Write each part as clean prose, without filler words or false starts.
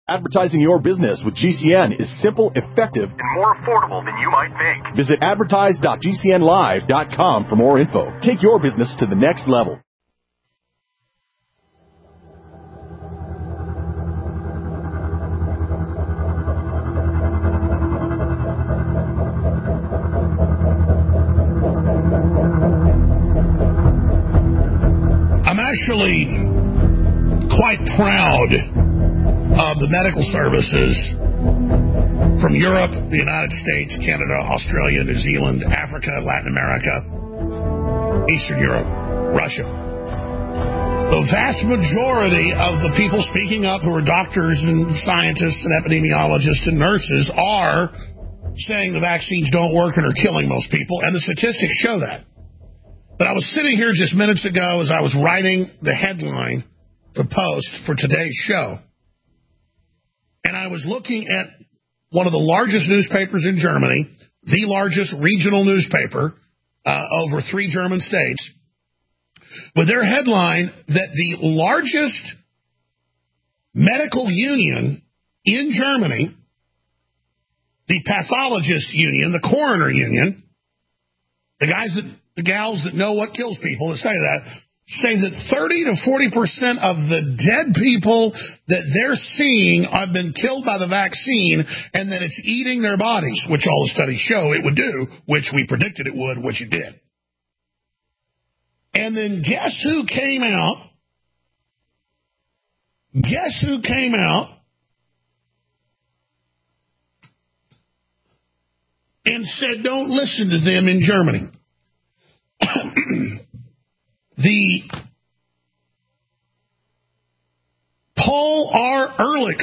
Advertising your business with GCN is simple, effective, and more affordable than you might think. Visit advertise.gcnlive.com for more info. Take your business to the next level. I'm actually quite proud of the medical services from Europe, the United States, Canada, Australia, New Zealand, Africa, Latin America, Eastern Europe, Russia. The vast majority of the people speaking up who are doctors and scientists and epidemiologists and nurses are saying the vaccines don't work and are killing most people, and the statistics show that. But I was sitting here just minutes ago as I was writing the headline, the post for today's show, and I was looking at one of the largest newspapers in Germany, the largest regional newspaper over 3 German states, with their headline that the largest medical union in Germany, the pathologist union, the coroner union, the gals that know what kills people that say that 30 to 40% of the dead people that they're seeing have been killed by the vaccine, and that it's eating their bodies, which all the studies show it would do, which we predicted it would, which it did. And then guess who came out? Guess who came out and said, don't listen to them in Germany? The Paul R. Ehrlich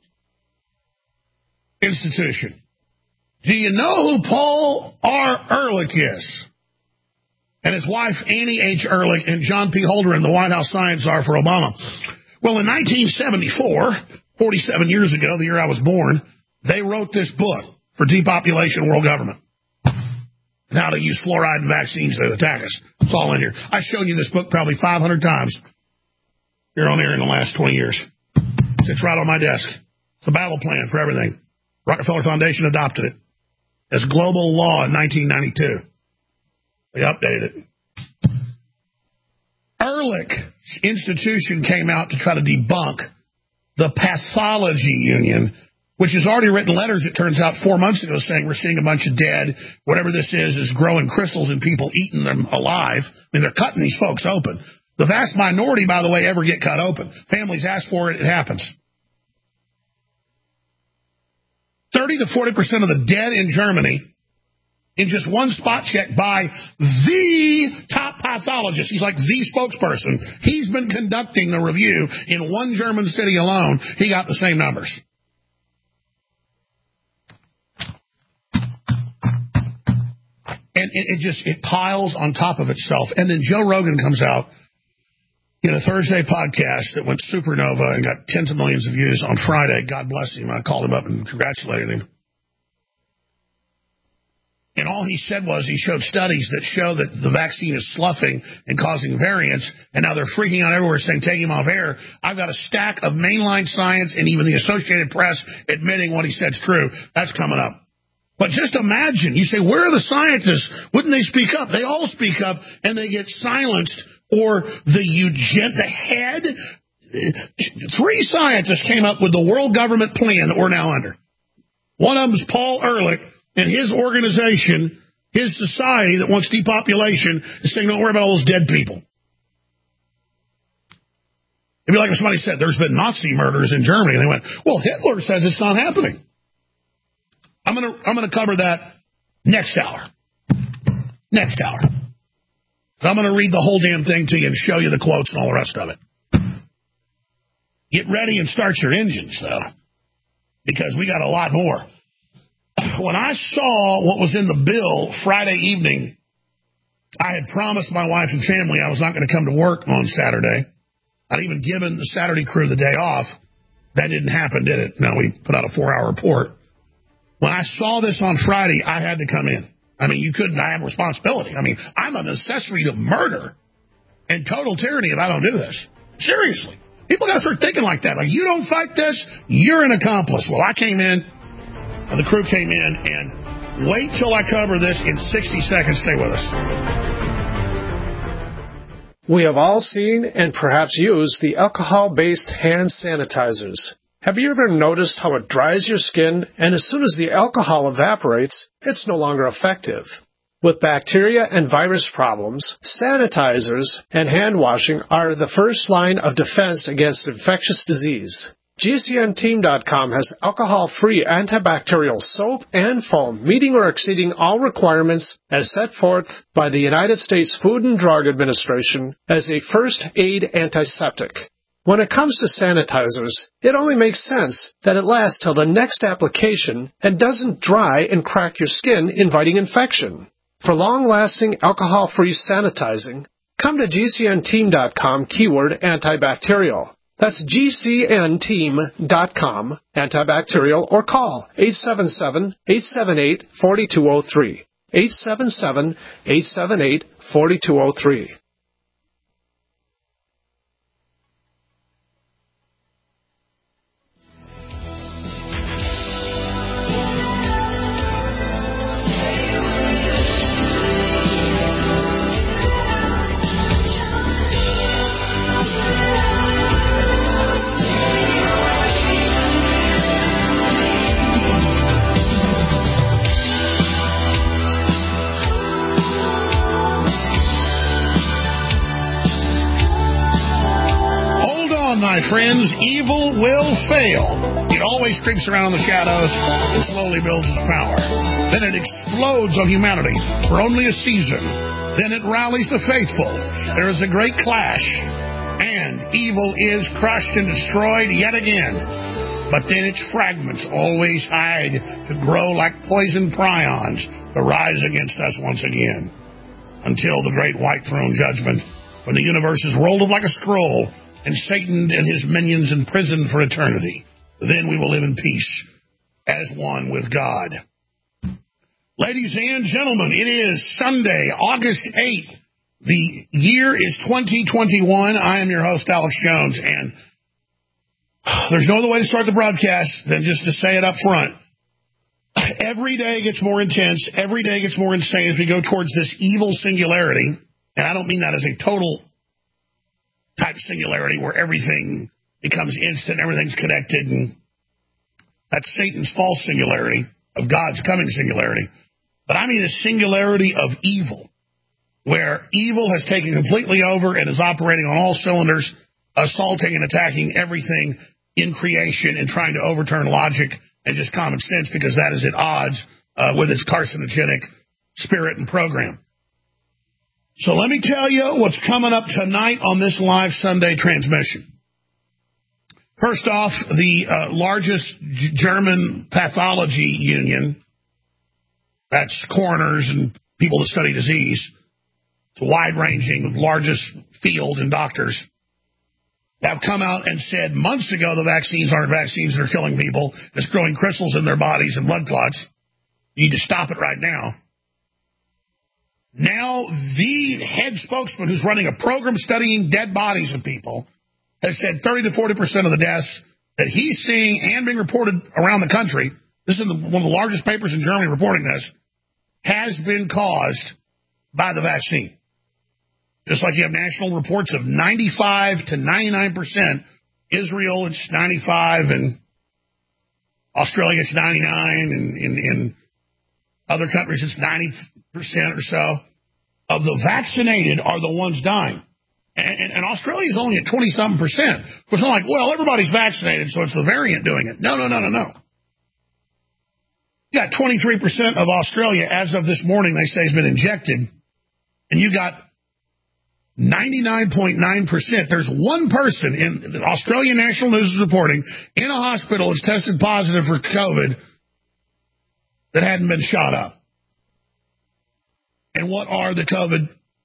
Institution. Do you know who Paul R. Ehrlich is? And his wife, Annie H. Ehrlich, and John P. Holdren, the White House science czar for Obama. Well, in 1974, 47 years ago, the year I was born, they wrote this book for depopulation world government. And how to use fluoride and vaccines to attack us. It's all in here. I've shown you this book probably 500 times here on air in the last 20 years. It sits right on my desk. It's a battle plan for everything. Rockefeller Foundation adopted it as global law in 1992. They updated it. Ehrlich Institution came out to try to debunk the pathology union, which has already written letters, it turns out, 4 months ago saying we're seeing a bunch of dead. Whatever this is growing crystals in people, eating them alive. I mean, they're cutting these folks open. The vast minority, by the way, ever get cut open. Families ask for it, it happens. 30 to 40% of the dead in Germany in just one spot check by the top pathologist. He's like the spokesperson. He's been conducting the review in one German city alone. He got the same numbers. And it piles on top of itself. And then Joe Rogan comes out in a Thursday podcast that went supernova and got tens of millions of views on Friday. God bless him. I called him up and congratulated him. And all he said was he showed studies that show that the vaccine is sloughing and causing variants, and now they're freaking out everywhere saying take him off air. I've got a stack of mainline science and even the Associated Press admitting what he said's true. That's coming up. But just imagine, you say, where are the scientists? Wouldn't they speak up? They all speak up, and they get silenced, or the head. 3 scientists came up with the world government plan that we're now under. One of them is Paul Ehrlich, and his organization, his society that wants depopulation, is saying, don't worry about all those dead people. It'd be like if somebody said, there's been Nazi murders in Germany, and they went, well, Hitler says it's not happening. I'm gonna cover that next hour. Next hour. So I'm gonna read the whole damn thing to you and show you the quotes and all the rest of it. Get ready and start your engines, though, because we got a lot more. When I saw what was in the bill Friday evening, I had promised my wife and family I was not going to come to work on Saturday. I'd even given the Saturday crew the day off. That didn't happen, did it? No, we put out a 4-hour report. When I saw this on Friday, I had to come in. I mean, you couldn't. I have responsibility. I mean, I'm an accessory to murder and total tyranny if I don't do this. Seriously. People got to start thinking like that. Like, you don't fight this, you're an accomplice. Well, I came in, the crew came in, and wait till I cover this in 60 seconds. Stay with us. We have all seen and perhaps used the alcohol-based hand sanitizers. Have you ever noticed how it dries your skin, and as soon as the alcohol evaporates, it's no longer effective? With bacteria and virus problems, sanitizers and hand washing are the first line of defense against infectious disease. GCNteam.com has alcohol-free antibacterial soap and foam meeting or exceeding all requirements as set forth by the United States Food and Drug Administration as a first aid antiseptic. When it comes to sanitizers, it only makes sense that it lasts till the next application and doesn't dry and crack your skin, inviting infection. For long-lasting alcohol-free sanitizing, come to GCNteam.com keyword antibacterial. That's GCNteam.com antibacterial or call 877-878-4203. 877-878-4203. My friends, evil will fail. It always creeps around in the shadows and slowly builds its power. Then it explodes on humanity for only a season. Then it rallies the faithful. There is a great clash, and evil is crushed and destroyed yet again. But then its fragments always hide to grow like poison prions to rise against us once again. Until the great white throne judgment, when the universe is rolled up like a scroll, and Satan and his minions imprisoned for eternity. Then we will live in peace as one with God. Ladies and gentlemen, it is Sunday, August 8th. The year is 2021. I am your host, Alex Jones, and there's no other way to start the broadcast than just to say it up front. Every day gets more intense. Every day gets more insane as we go towards this evil singularity. And I don't mean that as a total type singularity where everything becomes instant, everything's connected, and that's Satan's false singularity of God's coming singularity. But I mean a singularity of evil, where evil has taken completely over and is operating on all cylinders, assaulting and attacking everything in creation and trying to overturn logic and just common sense, because that is at odds with its carcinogenic spirit and program. So let me tell you what's coming up tonight on this live Sunday transmission. First off, the largest German pathology union, that's coroners and people that study disease, it's a wide-ranging, largest field in doctors, have come out and said months ago the vaccines aren't vaccines that are killing people. It's growing crystals in their bodies and blood clots. You need to stop it right now. Now, the head spokesman who's running a program studying dead bodies of people has said 30 to 40% of the deaths that he's seeing and being reported around the country, this is one of the largest papers in Germany reporting this, has been caused by the vaccine. Just like you have national reports of 95 to 99%, Israel it's 95, and Australia it's 99, and in other countries it's 90% or so of the vaccinated are the ones dying. And Australia is only at 20-something%. It's not like, well, everybody's vaccinated, so it's the variant doing it. No. You got 23% of Australia, as of this morning, they say has been injected, and you got 99.9%. There's one person in the Australian National News is reporting in a hospital that's tested positive for COVID that hadn't been shot up. And what are the COVID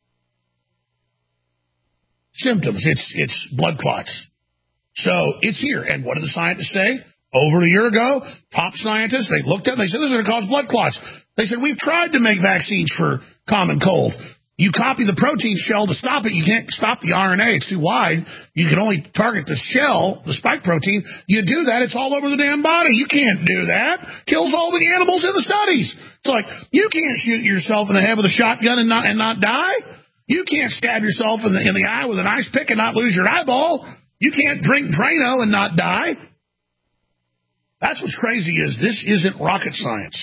symptoms? It's blood clots. So it's here. And what did the scientists say? Over a year ago, top scientists, they looked at it and they said, this is going to cause blood clots. They said, we've tried to make vaccines for common cold. You copy the protein shell to stop it. You can't stop the RNA. It's too wide. You can only target the shell, the spike protein. You do that, it's all over the damn body. You can't do that. Kills all the animals in the studies. It's like, you can't shoot yourself in the head with a shotgun and not die. You can't stab yourself in the eye with an ice pick and not lose your eyeball. You can't drink Drano and not die. That's what's crazy is this isn't rocket science.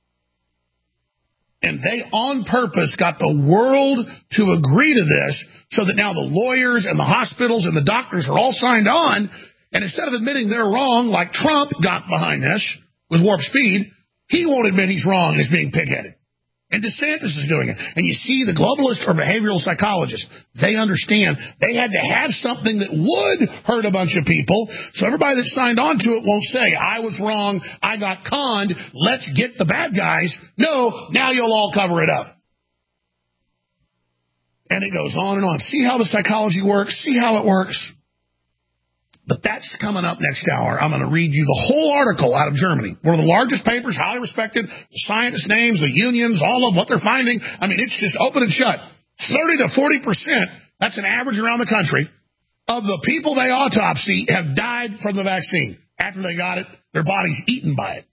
And they, on purpose, got the world to agree to this so that now the lawyers and the hospitals and the doctors are all signed on. And instead of admitting they're wrong, like Trump got behind this with Warp Speed, he won't admit he's wrong and is being pig-headed. And DeSantis is doing it. And you see the globalists or behavioral psychologists, they understand they had to have something that would hurt a bunch of people. So everybody that signed on to it won't say, I was wrong, I got conned, let's get the bad guys. No, now you'll all cover it up. And it goes on and on. See how the psychology works? See how it works? But that's coming up next hour. I'm going to read you the whole article out of Germany. One of the largest papers, highly respected, the scientists' names, the unions, all of what they're finding. I mean, it's just open and shut. 30 to 40%, that's an average around the country, of the people they autopsy have died from the vaccine. After they got it, their body's eaten by it.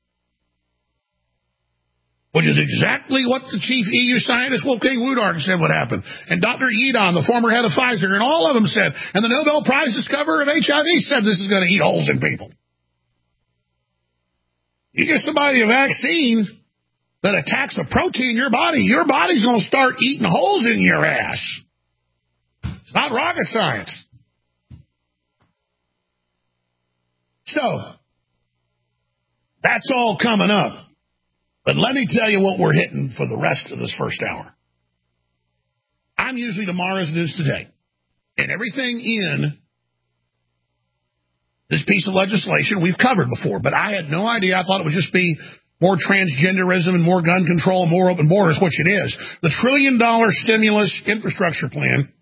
Which is exactly what the chief EU scientist, Wolfgang Wodarg, said would happen. And Dr. Edon, the former head of Pfizer, and all of them said, and the Nobel Prize discoverer of HIV said this is going to eat holes in people. You give somebody a vaccine that attacks a protein in your body's going to start eating holes in your ass. It's not rocket science. So, that's all coming up. But let me tell you what we're hitting for the rest of this first hour. I'm usually tomorrow's news today. And everything in this piece of legislation we've covered before. But I had no idea. I thought it would just be more transgenderism and more gun control and more open borders, which it is. The $1 trillion stimulus infrastructure plan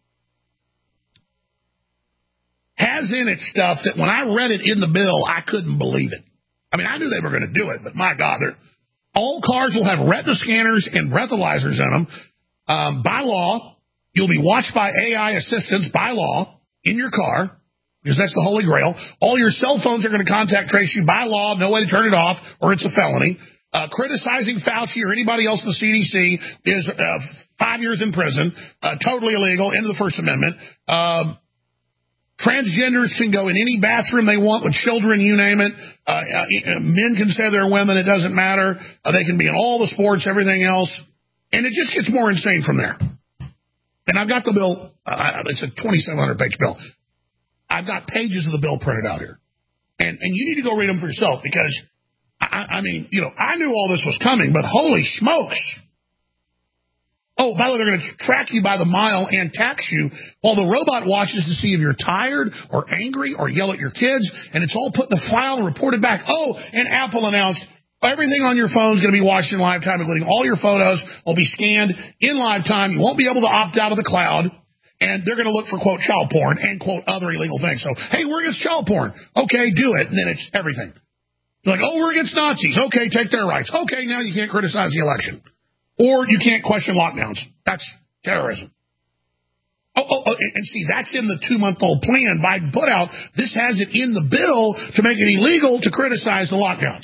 has in it stuff that when I read it in the bill, I couldn't believe it. I mean, I knew they were going to do it, but my God, all cars will have retina scanners and breathalyzers in them. By law, you'll be watched by AI assistants by law in your car, because that's the holy grail. All your cell phones are going to contact trace you by law, no way to turn it off, or it's a felony. Criticizing Fauci or anybody else in the CDC is 5 years in prison, totally illegal, into the First Amendment. Transgenders can go in any bathroom they want with children, you name it. Men can say they're women, it doesn't matter. They can be in all the sports, everything else. And it just gets more insane from there. And I've got the bill, it's a 2,700-page bill. I've got pages of the bill printed out here. And you need to go read them for yourself because, I mean, you know, I knew all this was coming, but holy smokes. Oh, by the way, they're going to track you by the mile and tax you while the robot watches to see if you're tired or angry or yell at your kids, and it's all put in a file and reported back. Oh, and Apple announced everything on your phone is going to be watched in live time, including all your photos will be scanned in live time. You won't be able to opt out of the cloud, and they're going to look for, quote, child porn and, quote, other illegal things. So, hey, we're against child porn. Okay, do it. And then it's everything. They're like, oh, we're against Nazis. Okay, take their rights. Okay, now you can't criticize the election. Or you can't question lockdowns. That's terrorism. And see, that's in the 2-month-old plan Biden put out. This has it in the bill to make it illegal to criticize the lockdowns.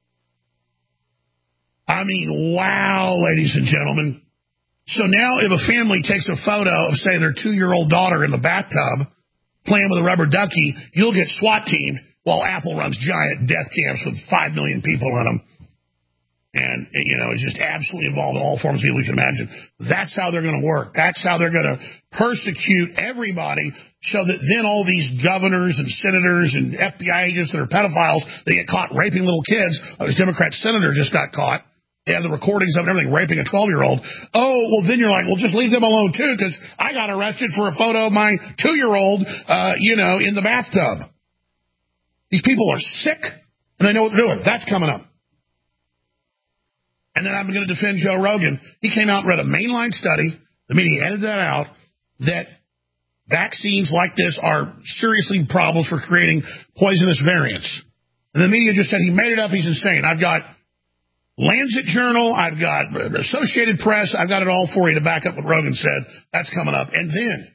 I mean, wow, ladies and gentlemen. So now if a family takes a photo of, say, their 2-year-old daughter in the bathtub playing with a rubber ducky, you'll get SWAT teamed while Apple runs giant death camps with 5 million people in them. And, you know, it's just absolutely involved in all forms of evil you can imagine. That's how they're going to work. That's how they're going to persecute everybody so that then all these governors and senators and FBI agents that are pedophiles, they get caught raping little kids. This Democrat senator just got caught. They have the recordings of everything, raping a 12-year-old. Oh, well, then you're like, well, just leave them alone, too, because I got arrested for a photo of my 2-year-old, in the bathtub. These people are sick, and they know what they're doing. That's coming up. And then I'm going to defend Joe Rogan. He came out and read a mainline study, the media edited that out, that vaccines like this are seriously problems for creating poisonous variants. And the media just said he made it up, he's insane. I've got Lancet Journal, I've got Associated Press, I've got it all for you to back up what Rogan said. That's coming up. And then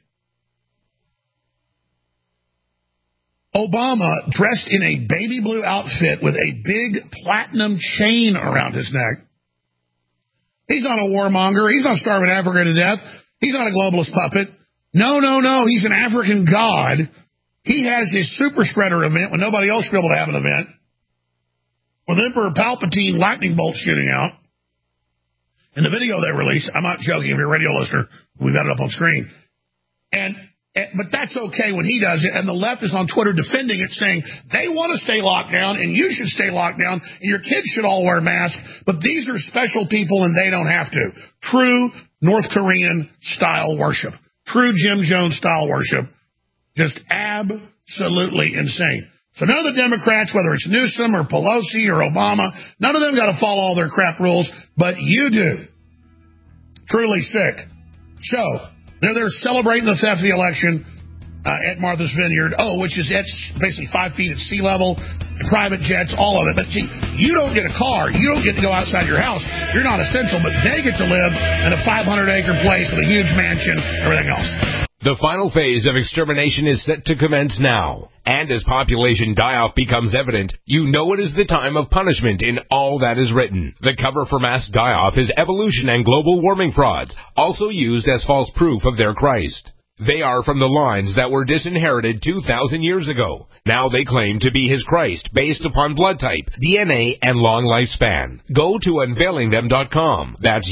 Obama dressed in a baby blue outfit with a big platinum chain around his neck. He's not a warmonger. He's not starving Africa to death. He's not a globalist puppet. No. He's an African god. He has his super spreader event when nobody else will be able to have an event, with Emperor Palpatine lightning bolts shooting out. In the video they released, I'm not joking, if you're a radio listener, we've got it up on screen. But that's okay when he does it, and the left is on Twitter defending it, saying they want to stay locked down, and you should stay locked down, and your kids should all wear masks, but these are special people, and they don't have to. True North Korean-style worship. True Jim Jones-style worship. Just absolutely insane. So none of the Democrats, whether it's Newsom or Pelosi or Obama, none of them got to follow all their crap rules, but you do. Truly sick. So they're celebrating the theft of the election at Martha's Vineyard, which is at basically 5 feet at sea level, private jets, all of it. But see, you don't get a car. You don't get to go outside your house. You're not essential, but they get to live in a 500-acre place with a huge mansion, everything else. The final phase of extermination is set to commence now. And as population die-off becomes evident, you know it is the time of punishment in all that is written. The cover for mass die-off is evolution and global warming frauds, also used as false proof of their Christ. They are from the lines that were disinherited 2,000 years ago. Now they claim to be his Christ based upon blood type, DNA, and long lifespan. Go to unveilingthem.com. That's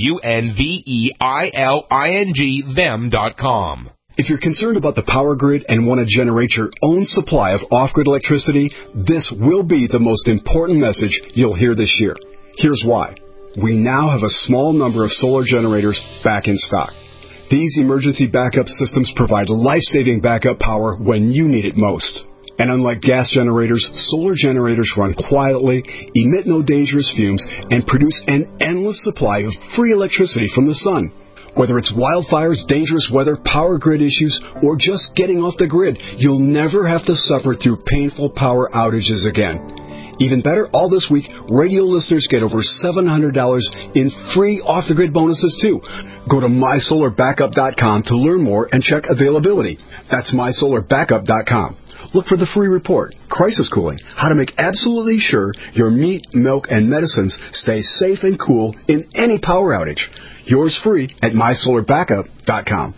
UNVEILING them.com. If you're concerned about the power grid and want to generate your own supply of off-grid electricity, this will be the most important message you'll hear this year. Here's why. We now have a small number of solar generators back in stock. These emergency backup systems provide life-saving backup power when you need it most. And unlike gas generators, solar generators run quietly, emit no dangerous fumes, and produce an endless supply of free electricity from the sun. Whether it's wildfires, dangerous weather, power grid issues, or just getting off the grid, you'll never have to suffer through painful power outages again. Even better, all this week, radio listeners get over $700 in free off-the-grid bonuses, too. Go to mysolarbackup.com to learn more and check availability. That's mysolarbackup.com. Look for the free report, Crisis Cooling, how to make absolutely sure your meat, milk, and medicines stay safe and cool in any power outage. Yours free at mysolarbackup.com.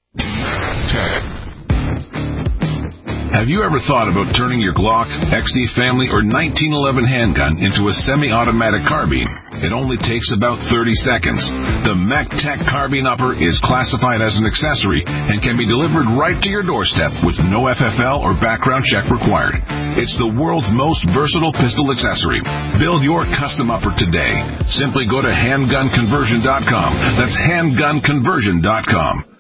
Have you ever thought about turning your Glock, XD Family, or 1911 handgun into a semi-automatic carbine? It only takes about 30 seconds. The MacTech Carbine Upper is classified as an accessory and can be delivered right to your doorstep with no FFL or background check required. It's the world's most versatile pistol accessory. Build your custom upper today. Simply go to handgunconversion.com. That's handgunconversion.com.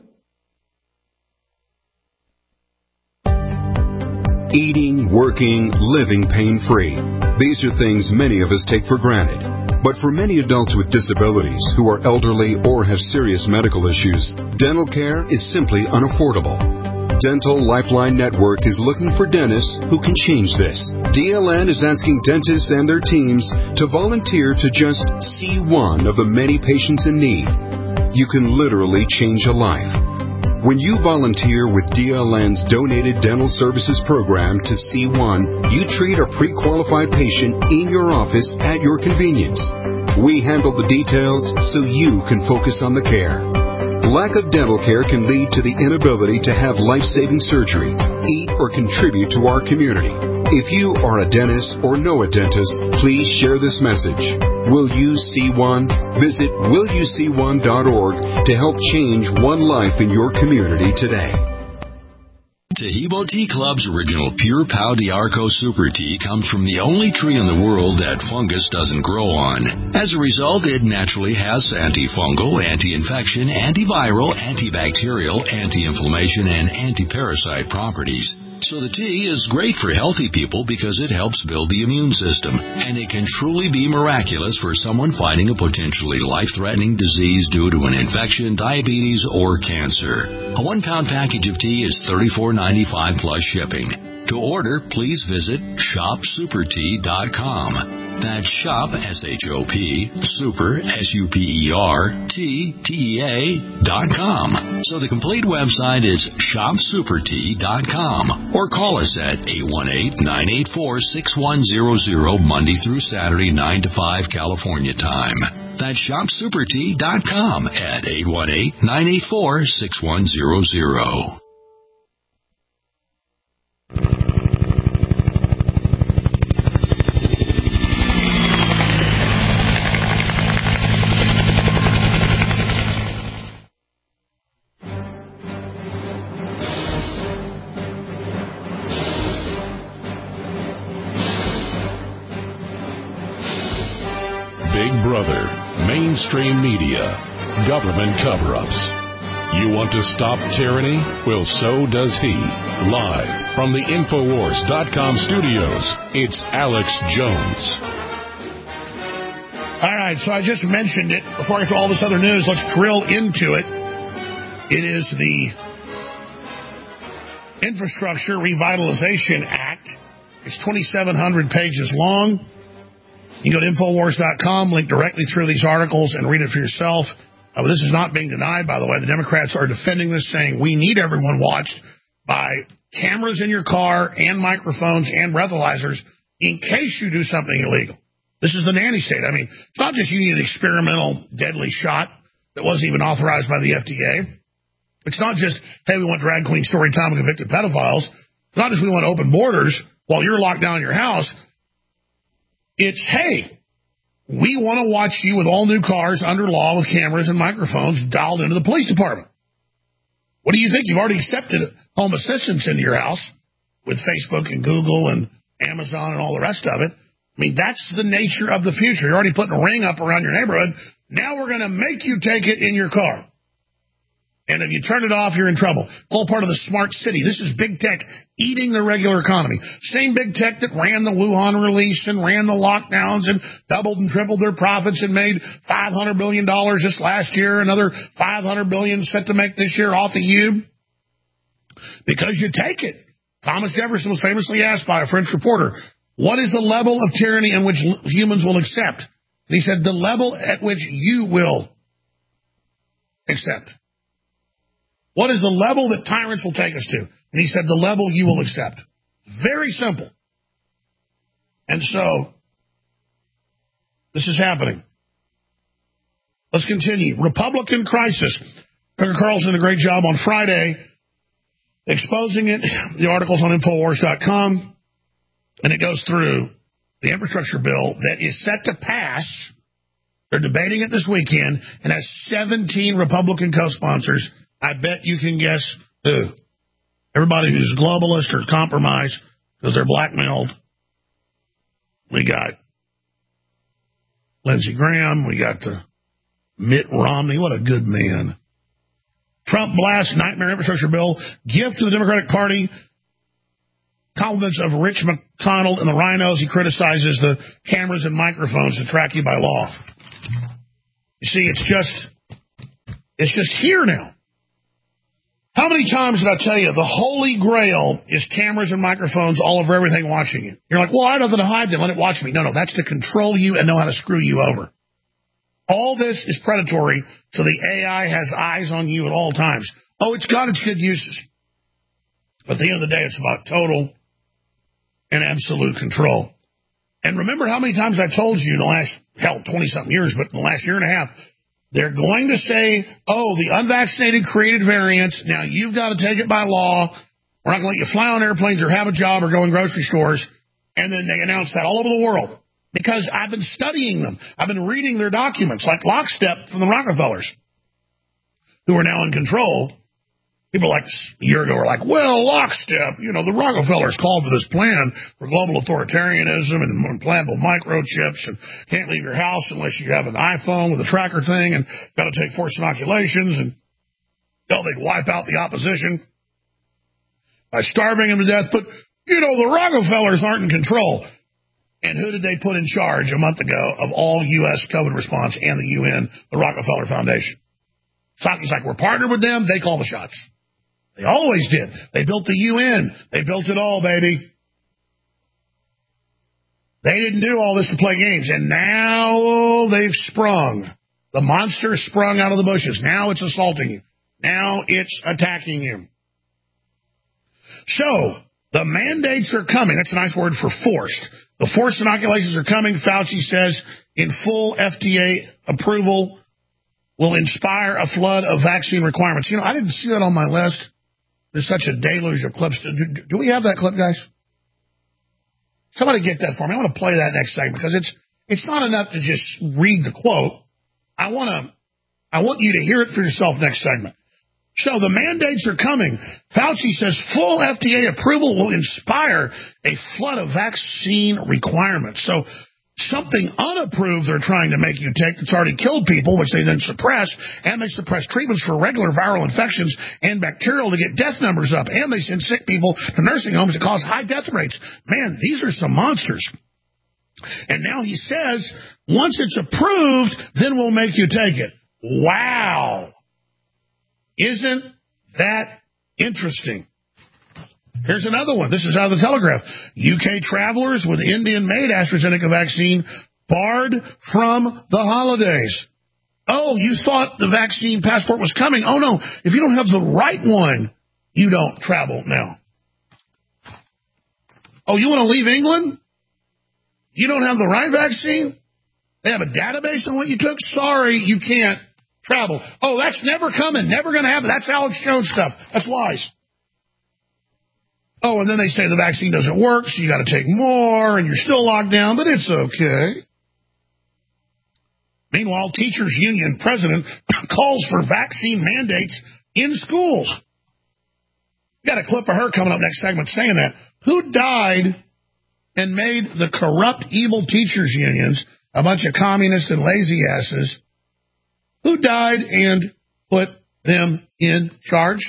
Eating, working, living pain-free. These are things many of us take for granted. But for many adults with disabilities who are elderly or have serious medical issues, dental care is simply unaffordable. Dental Lifeline Network is looking for dentists who can change this. DLN is asking dentists and their teams to volunteer to just see one of the many patients in need. You can literally change a life. When you volunteer with DLN's Donated Dental Services Program to C1, you treat a pre-qualified patient in your office at your convenience. We handle the details so you can focus on the care. Lack of dental care can lead to the inability to have life-saving surgery, eat, or contribute to our community. If you are a dentist or know a dentist, please share this message. Will You See One? Visit willyouseeone.org to help change one life in your community today. Taheebo Tea Club's original Pure Pau d'Arco Super Tea comes from the only tree in the world that fungus doesn't grow on. As a result, it naturally has antifungal, anti-infection, antiviral, antibacterial, anti-inflammation, and anti-parasite properties. So the tea is great for healthy people because it helps build the immune system, and it can truly be miraculous for someone fighting a potentially life-threatening disease due to an infection, diabetes, or cancer. A 1-pound package of tea is $34.95 plus shipping. To order, please visit shopsupertea.com. That's shop, S-H-O-P, super, SUPERTTEA.com. So the complete website is shopsupertea.com, or call us at 818-984-6100 Monday through Saturday, 9 to 5 California time. That's shopsupertea.com at 818-984-6100. Big Brother, mainstream media, government cover-ups. You want to stop tyranny? Well, so does he. Live from the Infowars.com studios, it's Alex Jones. All right, so I just mentioned it. Before I get to all this other news, let's drill into it. It is the Infrastructure Revitalization Act. It's 2,700 pages long. You can go to Infowars.com, link directly through these articles, and read it for yourself. This is not being denied, by the way. The Democrats are defending this, saying we need everyone watched by cameras in your car and microphones and breathalyzers in case you do something illegal. This is the nanny state. I mean, it's not just you need an experimental deadly shot that wasn't even authorized by the FDA. It's not just, hey, we want drag queen story time with convicted pedophiles. It's not just we want open borders while you're locked down in your house. It's, hey, we want to watch you with all new cars under law with cameras and microphones dialed into the police department. What do you think? You've already accepted home assistance into your house with Facebook and Google and Amazon and all the rest of it. I mean, that's the nature of the future. You're already putting a ring up around your neighborhood. Now we're going to make you take it in your car. And if you turn it off, you're in trouble. All part of the smart city. This is big tech eating the regular economy. Same big tech that ran the Wuhan release and ran the lockdowns and doubled and tripled their profits and made $500 billion just last year. Another $500 billion set to make this year off of you. Because you take it. Thomas Jefferson was famously asked by a French reporter, what is the level of tyranny in which humans will accept? And he said, the level at which you will accept. What is the level that tyrants will take us to? And he said, the level you will accept. Very simple. And so, this is happening. Let's continue. Republican crisis. Tucker Carlson did a great job on Friday exposing it. The article's on Infowars.com. And it goes through the infrastructure bill that is set to pass. They're debating it this weekend and has 17 Republican co-sponsors. I bet you can guess who. Everybody who's globalist or compromised because they're blackmailed. We got Lindsey Graham. We got Mitt Romney. What a good man. Trump blasts nightmare infrastructure bill. Gift to the Democratic Party. Compliments of Rich McConnell and the rhinos. He criticizes the cameras and microphones that track you by law. You see, it's just here now. How many times did I tell you the holy grail is cameras and microphones all over everything watching you? You're like, well, I have nothing to hide, then let it watch me. No, that's to control you and know how to screw you over. All this is predatory, so the AI has eyes on you at all times. Oh, it's got its good uses. But at the end of the day, it's about total and absolute control. And remember how many times I told you in the last, 20-something years, but in the last year and a half, they're going to say, oh, the unvaccinated created variants. Now, you've got to take it by law. We're not going to let you fly on airplanes or have a job or go in grocery stores. And then they announce that all over the world. Because I've been studying them. I've been reading their documents, like Lockstep from the Rockefellers, who are now in control. People like a year ago were like, well, Lockstep, the Rockefellers called for this plan for global authoritarianism and implantable microchips and can't leave your house unless you have an iPhone with a tracker thing and got to take forced inoculations and they'd wipe out the opposition by starving them to death. But, the Rockefellers aren't in control. And who did they put in charge a month ago of all U.S. COVID response and the UN, the Rockefeller Foundation? Psaki's like, we're partnered with them. They call the shots. They always did. They built the UN. They built it all, baby. They didn't do all this to play games, and now they've sprung. The monster sprung out of the bushes. Now it's assaulting you. Now it's attacking you. So, the mandates are coming. That's a nice word for forced. The forced inoculations are coming. Fauci says in full FDA approval will inspire a flood of vaccine requirements. You know, I didn't see that on my list. There's such a deluge of clips. Do we have that clip, guys? Somebody get that for me. I want to play that next segment because it's not enough to just read the quote. I want you to hear it for yourself next segment. So the mandates are coming. Fauci says full FDA approval will inspire a flood of vaccine requirements. So something unapproved they're trying to make you take that's already killed people, which they then suppress, and they suppress treatments for regular viral infections and bacterial to get death numbers up, and they send sick people to nursing homes to cause high death rates. Man, these are some monsters. And now he says, once it's approved, then we'll make you take it. Wow. Isn't that interesting? Here's another one. This is out of the Telegraph. UK travelers with Indian-made AstraZeneca vaccine barred from the holidays. Oh, you thought the vaccine passport was coming. Oh, no. If you don't have the right one, you don't travel now. Oh, you want to leave England? You don't have the right vaccine? They have a database on what you took? Sorry, you can't travel. Oh, that's never coming. Never going to happen. That's Alex Jones stuff. That's lies. Oh, and then they say the vaccine doesn't work, so you got to take more, and you're still locked down, but it's okay. Meanwhile, Teachers Union president calls for vaccine mandates in schools. Got a clip of her coming up next segment saying that. Who died and made the corrupt, evil teachers unions a bunch of communists and lazy asses? Who died and put them in charge?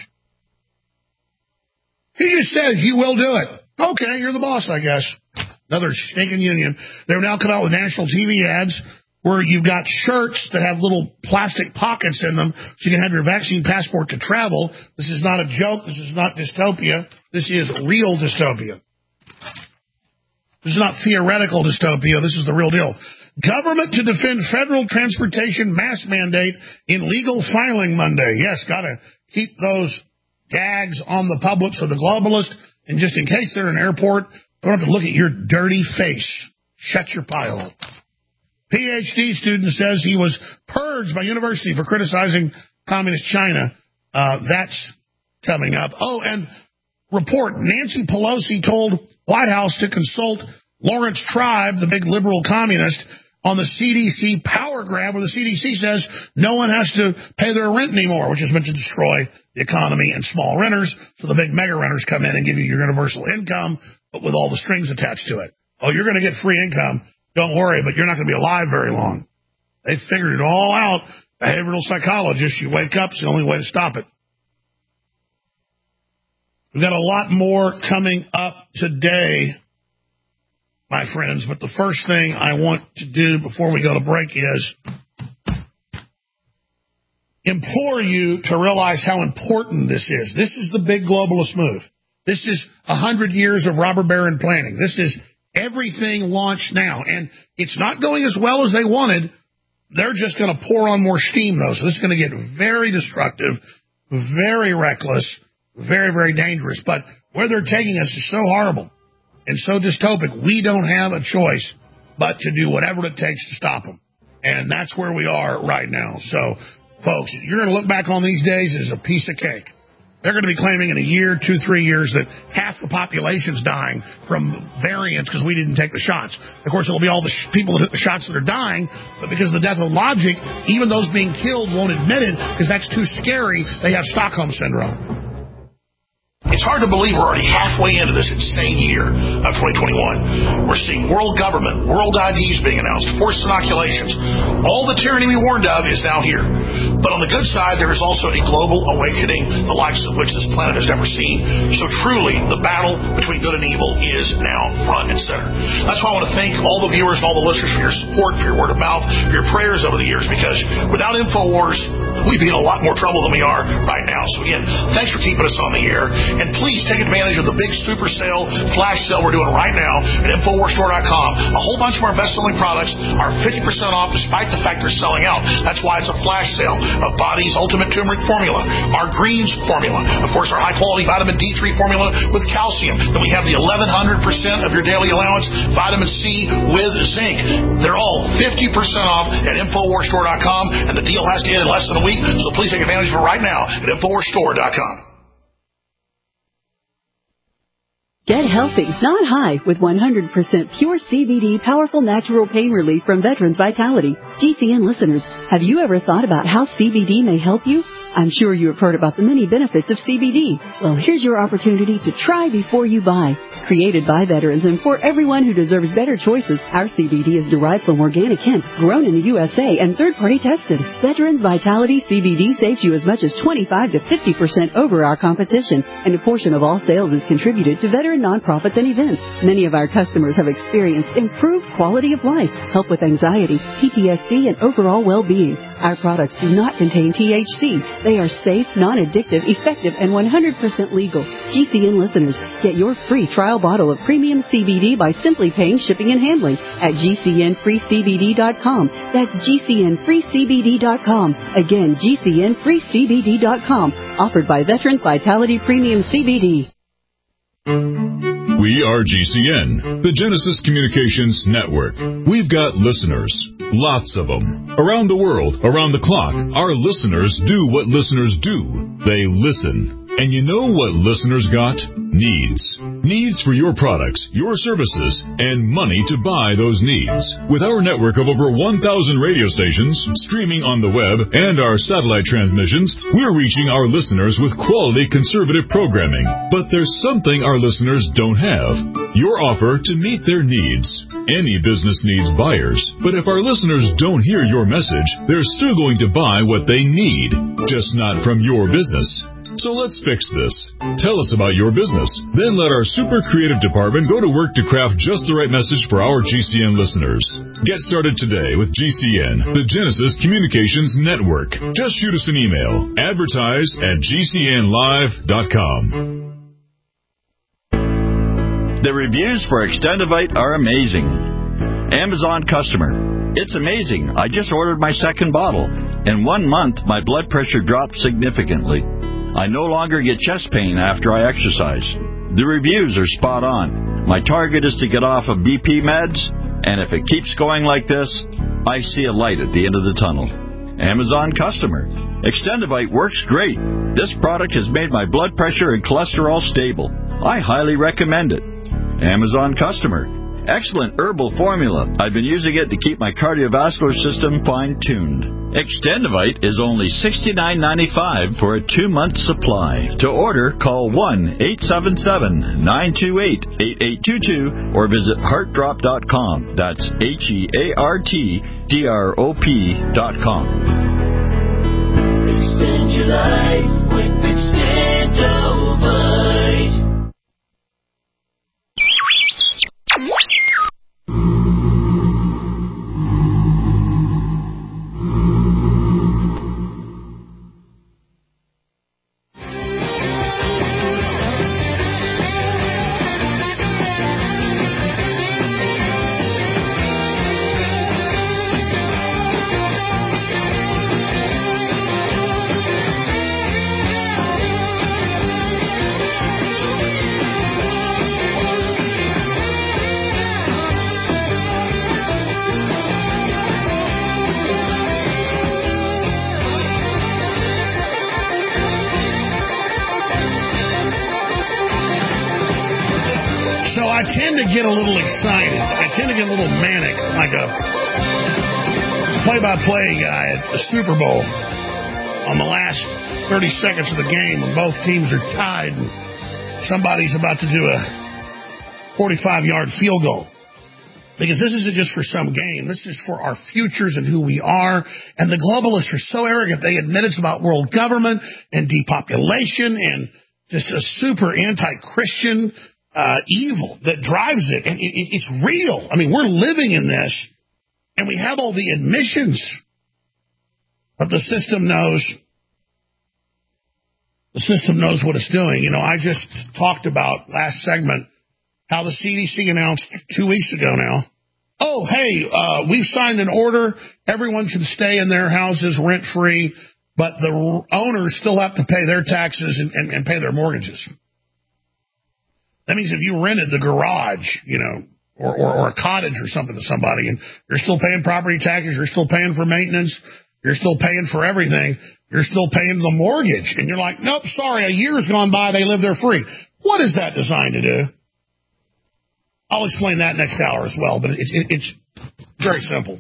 He just says, you will do it. Okay, you're the boss, I guess. Another stinking union. They've now come out with national TV ads where you've got shirts that have little plastic pockets in them so you can have your vaccine passport to travel. This is not a joke. This is not dystopia. This is real dystopia. This is not theoretical dystopia. This is the real deal. Government to defend federal transportation mask mandate in legal filing Monday. Yes, got to keep those gags on the public so the globalists, and just in case they're in an airport, don't have to look at your dirty face. Shut your pie hole. PhD student says he was purged by university for criticizing communist China. That's coming up. Oh, and report, Nancy Pelosi told White House to consult Lawrence Tribe, the big liberal communist, on the CDC power grab, where the CDC says no one has to pay their rent anymore, which is meant to destroy the economy and small renters. So the big mega renters come in and give you your universal income, but with all the strings attached to it. Oh, you're going to get free income. Don't worry, but you're not going to be alive very long. They figured it all out. Behavioral psychologists, you wake up, it's the only way to stop it. We've got a lot more coming up today, my friends, but the first thing I want to do before we go to break is implore you to realize how important this is. This is the big globalist move. This is 100 years of robber baron planning. This is everything launched now, and it's not going as well as they wanted. They're just going to pour on more steam, though, so this is going to get very destructive, very reckless, very, very dangerous. But where they're taking us is so horrible and so dystopic, we don't have a choice but to do whatever it takes to stop them. And that's where we are right now. So, folks, you're going to look back on these days as a piece of cake. They're going to be claiming in a year, 2, 3 years that half the population's dying from variants because we didn't take the shots. Of course, it'll be all the people that took the shots that are dying, but because of the death of logic, even those being killed won't admit it because that's too scary. They have Stockholm Syndrome. It's hard to believe we're already halfway into this insane year of 2021. We're seeing world government, world IDs being announced, forced inoculations. All the tyranny we warned of is now here. But on the good side, there is also a global awakening, the likes of which this planet has never seen. So truly, the battle between good and evil is now front and center. That's why I want to thank all the viewers and all the listeners for your support, for your word of mouth, for your prayers over the years, because without InfoWars, we'd be in a lot more trouble than we are right now. So again, thanks for keeping us on the air. And please take advantage of the big super sale, flash sale we're doing right now at InfoWarsStore.com. A whole bunch of our best-selling products are 50% off despite the fact they're selling out. That's why it's a flash sale of Body's Ultimate Turmeric Formula, our Greens Formula, of course our high-quality vitamin D3 formula with calcium. Then we have the 1100% of your daily allowance vitamin C with zinc. They're all 50% off at InfoWarsStore.com, and the deal has to end in less than a week, so please take advantage of it right now at InfoWarsStore.com. Get healthy, not high, with 100% pure CBD powerful natural pain relief from Veterans Vitality. GCN listeners, have you ever thought about how CBD may help you? I'm sure you have heard about the many benefits of CBD. Well, here's your opportunity to try before you buy. Created by veterans and for everyone who deserves better choices, our CBD is derived from organic hemp, grown in the USA, and third-party tested. Veterans Vitality CBD saves you as much as 25 to 50% over our competition, and a portion of all sales is contributed to veteran nonprofits and events. Many of our customers have experienced improved quality of life, help with anxiety, PTSD, and overall well-being. Our products do not contain THC. They are safe, non-addictive, effective, and 100% legal. GCN listeners, get your free trial bottle of premium CBD by simply paying shipping and handling at GCNFreeCBD.com. That's GCNFreeCBD.com. Again, GCNFreeCBD.com. Offered by Veterans Vitality Premium CBD. We are GCN, the Genesis Communications Network. We've got listeners, lots of them. Around the world, around the clock, our listeners do what listeners do. They listen. And you know what listeners got? Needs. Needs for your products, your services, and money to buy those needs. With our network of over 1,000 radio stations, streaming on the web, and our satellite transmissions, we're reaching our listeners with quality conservative programming. But there's something our listeners don't have. Your offer to meet their needs. Any business needs buyers, but if our listeners don't hear your message, they're still going to buy what they need, just not from your business. So let's fix this. Tell us about your business. Then let our super creative department go to work to craft just the right message for our GCN listeners. Get started today with GCN, the Genesis Communications Network. Just shoot us an email. Advertise@GCNlive.com. The reviews for Extendivite are amazing. Amazon customer. It's amazing. I just ordered my second bottle. In 1 month, my blood pressure dropped significantly. I no longer get chest pain after I exercise. The reviews are spot on. My target is to get off of BP meds, and if it keeps going like this, I see a light at the end of the tunnel. Amazon customer. Extendivite works great. This product has made my blood pressure and cholesterol stable. I highly recommend it. Amazon customer. Excellent herbal formula. I've been using it to keep my cardiovascular system fine-tuned. Extendivite is only $69.95 for a 2-month supply. To order, call 1-877-928-8822 or visit heartdrop.com. That's HEARTDROP.com. Extend your life with Extendivite. I tend to get a little excited. I tend to get a little manic, like a play-by-play guy at the Super Bowl on the last 30 seconds of the game when both teams are tied and somebody's about to do a 45-yard field goal. Because this isn't just for some game. This is for our futures and who we are. And the globalists are so arrogant. They admit it's about world government and depopulation and just a super anti-Christian evil that drives it. And it's real. I mean, we're living in this. And we have all the admissions But the system knows. The system knows what it's doing. You know, I just talked about last segment how the CDC announced 2 weeks ago now, oh, hey, we've signed an order. Everyone can stay in their houses rent-free, but the owners still have to pay their taxes and pay their mortgages. That means if you rented the garage, you know, or a cottage or something to somebody, and you're still paying property taxes, you're still paying for maintenance, you're still paying for everything, you're still paying the mortgage, and you're like, nope, sorry, a year's gone by, they live there free. What is that designed to do? I'll explain that next hour as well, but it's very simple.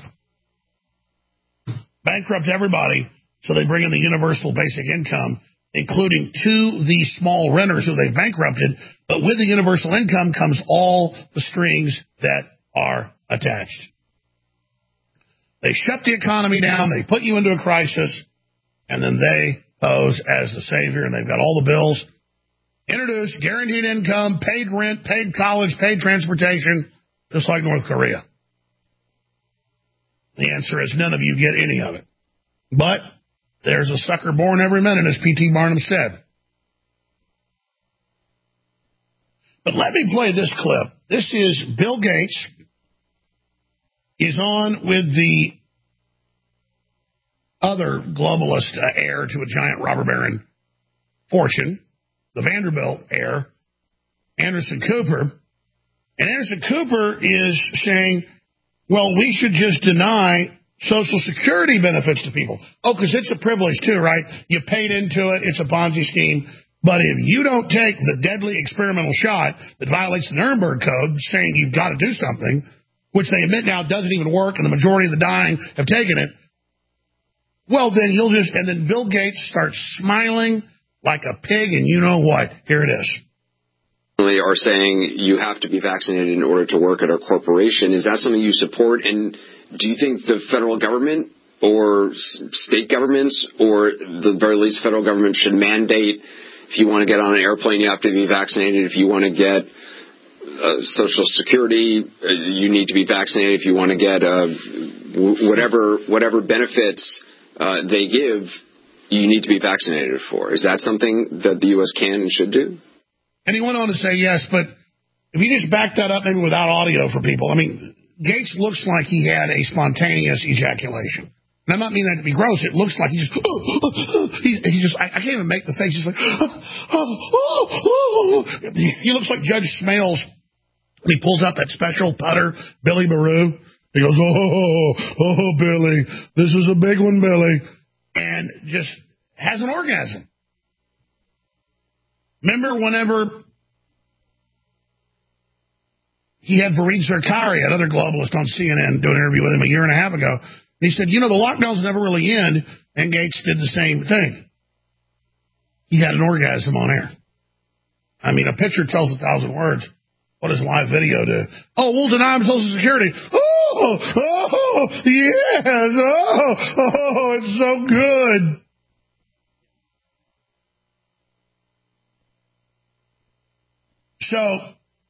Bankrupt everybody, so they bring in the universal basic income, including to the small renters who they've bankrupted, but with the universal income comes all the strings that are attached. They shut the economy down, they put you into a crisis, and then they pose as the savior, and they've got all the bills. Introduce guaranteed income, paid rent, paid college, paid transportation, just like North Korea. The answer is none of you get any of it. But there's a sucker born every minute, as P.T. Barnum said. But let me play this clip. This is Bill Gates is on with the other globalist heir to a giant robber baron fortune, the Vanderbilt heir, Anderson Cooper. And Anderson Cooper is saying, well, we should just deny Social Security benefits to people. Oh, because it's a privilege too, right? You paid into it. It's a Ponzi scheme. But if you don't take the deadly experimental shot that violates the Nuremberg Code, saying you've got to do something, which they admit now doesn't even work, and the majority of the dying have taken it, well, then you'll just, and then Bill Gates starts smiling like a pig, and you know what? Here it is. They are saying you have to be vaccinated in order to work at our corporation. Is that something you support? And do you think the federal government or state governments, or the very least federal government, should mandate if you want to get on an airplane, you have to be vaccinated? If you want to get Social Security, you need to be vaccinated. If you want to get whatever benefits they give, you need to be vaccinated for. Is that something that the U.S. can and should do? And he went on to say yes, but if you just back that up maybe without audio for people, I mean, Gates looks like he had a spontaneous ejaculation. And I'm not meaning that to be gross. It looks like he just, I can't even make the face. He's like, he looks like Judge Smales when he pulls out that special putter, Billy Baru. He goes, oh, Billy, this is a big one, Billy. And just has an orgasm. Remember whenever he had Fareed Zakaria, another globalist, on CNN, doing an interview with him a year and a half ago. He said, you know, the lockdowns never really end, and Gates did the same thing. He had an orgasm on air. I mean, a picture tells 1,000 words. What does live video do? Oh, we'll deny him Social Security. Oh, yes. Oh, it's so good. So,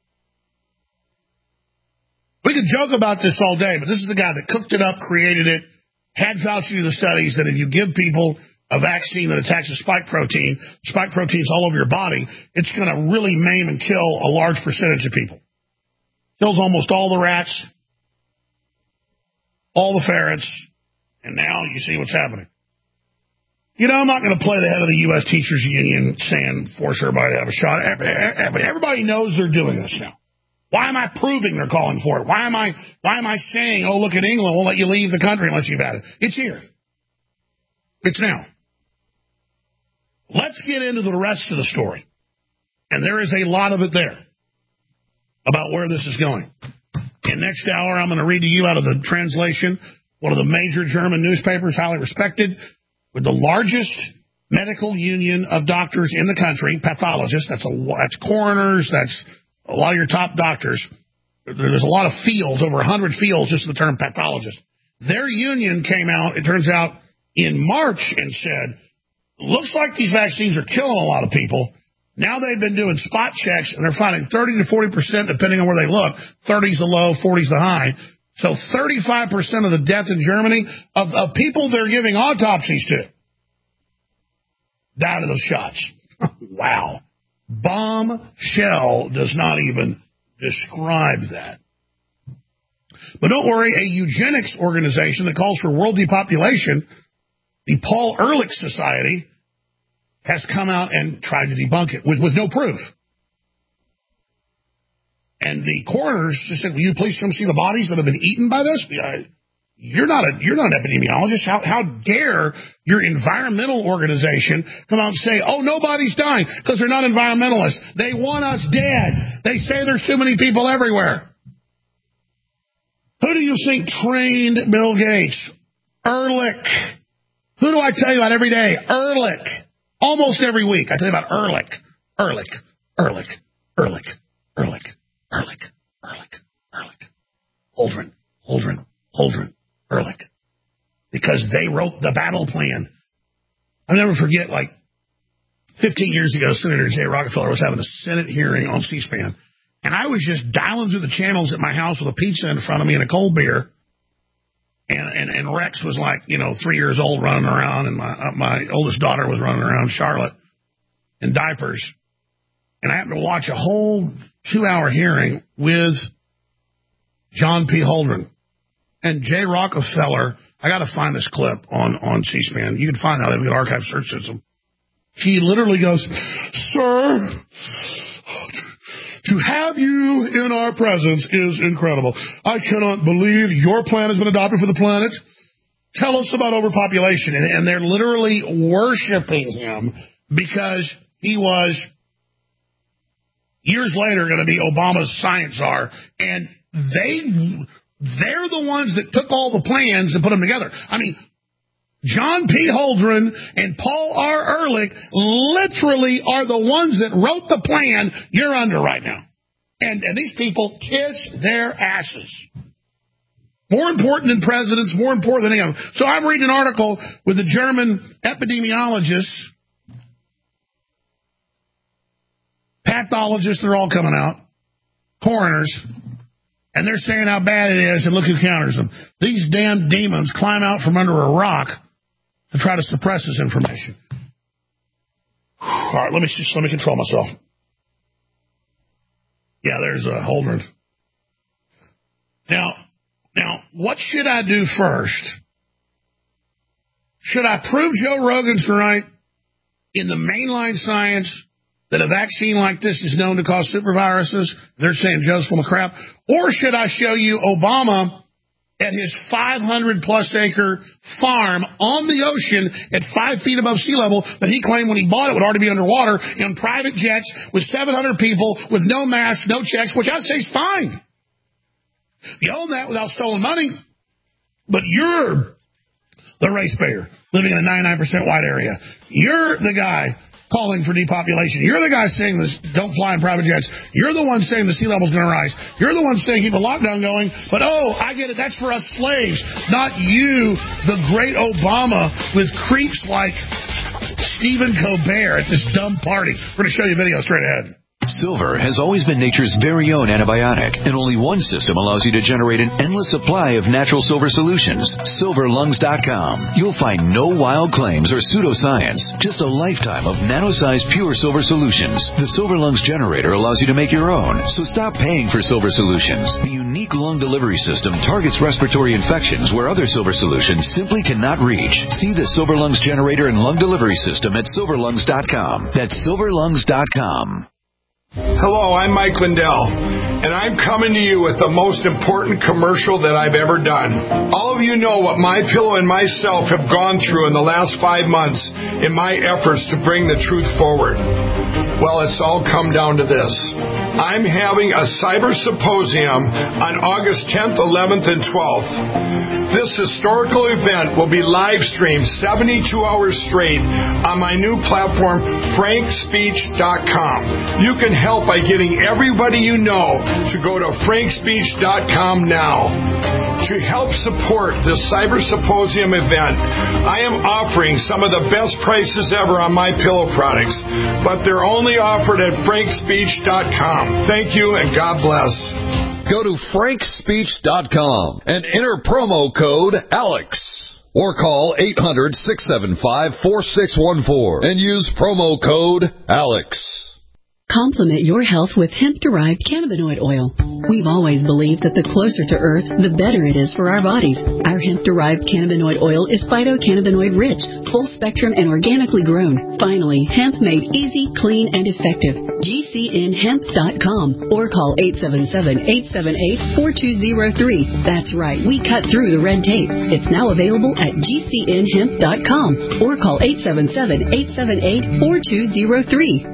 we could joke about this all day, but this is the guy that cooked it up, created it, had Fauci do the studies that if you give people a vaccine that attacks a spike protein's all over your body, it's going to really maim and kill a large percentage of people. Kills almost all the rats, all the ferrets, and now you see what's happening. You know, I'm not going to play the head of the U.S. Teachers Union saying force everybody to have a shot. Everybody knows they're doing this now. Why am I proving they're calling for it? Why am I saying, oh, look at England, we'll let you leave the country unless you've had it? It's here. It's now. Let's get into the rest of the story. And there is a lot of it there about where this is going. And next hour, I'm going to read to you out of the translation, one of the major German newspapers, highly respected, with the largest medical union of doctors in the country, pathologists. That's coroners, that's a lot of your top doctors. There's a lot of fields, over 100 fields, just in the term pathologist. Their union came out, it turns out, in March and said, looks like these vaccines are killing a lot of people. Now they've been doing spot checks, and they're finding 30 to 40%, depending on where they look. 30's the low, 40's the high. So 35% of the deaths in Germany of people they're giving autopsies to died of those shots. Wow. Bombshell does not even describe that. But don't worry, a eugenics organization that calls for world depopulation, the Paul Ehrlich Society, has come out and tried to debunk it with no proof. And the coroners just said, will you please come see the bodies that have been eaten by this? You're not an epidemiologist. How dare your environmental organization come out and say, oh, nobody's dying, because they're not environmentalists. They want us dead. They say there's too many people everywhere. Who do you think trained Bill Gates? Ehrlich. Who do I tell you about every day? Ehrlich. Almost every week I tell you about Ehrlich. Ehrlich. Ehrlich. Ehrlich. Ehrlich. Ehrlich. Ehrlich. Ehrlich. Holdren. Holdren. Holdren. Ehrlich. Because they wrote the battle plan. I'll never forget, like, 15 years ago, Senator Jay Rockefeller was having a Senate hearing on C-SPAN. And I was just dialing through the channels at my house with a pizza in front of me and a cold beer. And Rex was like, 3 years old running around, and my oldest daughter was running around, Charlotte, in diapers. And I happened to watch a whole 2-hour hearing with John P. Holdren. And Jay Rockefeller, I got to find this clip on C-SPAN. You can find out. They've got an archive search system. He literally goes, sir, to have you in our presence is incredible. I cannot believe your plan has been adopted for the planet. Tell us about overpopulation. And they're literally worshiping him because he was, years later, going to be Obama's science czar. And they're the ones that took all the plans and put them together. I mean, John P. Holdren and Paul R. Ehrlich literally are the ones that wrote the plan you're under right now. And these people kiss their asses. More important than presidents, more important than any of them. So I'm reading an article with the German epidemiologists, pathologists, they're all coming out, coroners, and they're saying how bad it is, and look who counters them. These damn demons climb out from under a rock to try to suppress this information. All right, let me control myself. Yeah, there's Holdren. Now, what should I do first? Should I prove Joe Rogan's right in the mainline science that a vaccine like this is known to cause superviruses? They're saying Joe's full of crap. Or should I show you Obama at his 500-plus acre farm on the ocean at 5 feet above sea level that he claimed when he bought it would already be underwater in private jets with 700 people with no masks, no checks, which I'd say is fine. You own that without stolen money, but you're the racepayer living in a 99% white area. You're the guy calling for depopulation. You're the guy saying this, don't fly in private jets. You're the one saying the sea level's going to rise. You're the one saying keep a lockdown going. But, I get it. That's for us slaves, not you, the great Obama, with creeps like Stephen Colbert at this dumb party. We're going to show you a video straight ahead. Silver has always been nature's very own antibiotic, and only one system allows you to generate an endless supply of natural silver solutions. SilverLungs.com. You'll find no wild claims or pseudoscience, just a lifetime of nano-sized pure silver solutions. The Silver Lungs generator allows you to make your own, so stop paying for silver solutions. The unique lung delivery system targets respiratory infections where other silver solutions simply cannot reach. See the Silver Lungs generator and lung delivery system at SilverLungs.com. That's SilverLungs.com. Hello, I'm Mike Lindell, and I'm coming to you with the most important commercial that I've ever done. All of you know what MyPillow and myself have gone through in the last 5 months in my efforts to bring the truth forward. Well, it's all come down to this. I'm having a cyber symposium on August 10th, 11th, and 12th. This historical event will be live streamed 72 hours straight on my new platform, FrankSpeech.com. You can help by getting everybody you know to go to FrankSpeech.com now. To help support this Cyber Symposium event, I am offering some of the best prices ever on my pillow products, but they're only offered at FrankSpeech.com. Thank you and God bless. Go to frankspeech.com and enter promo code ALEX. Or call 800-675-4614 and use promo code ALEX. Complement your health with hemp-derived cannabinoid oil. We've always believed that the closer to Earth, the better it is for our bodies. Our hemp-derived cannabinoid oil is phytocannabinoid-rich, full-spectrum, and organically grown. Finally, hemp made easy, clean, and effective. GCNhemp.com or call 877-878-4203. That's right, we cut through the red tape. It's now available at GCNhemp.com or call 877-878-4203.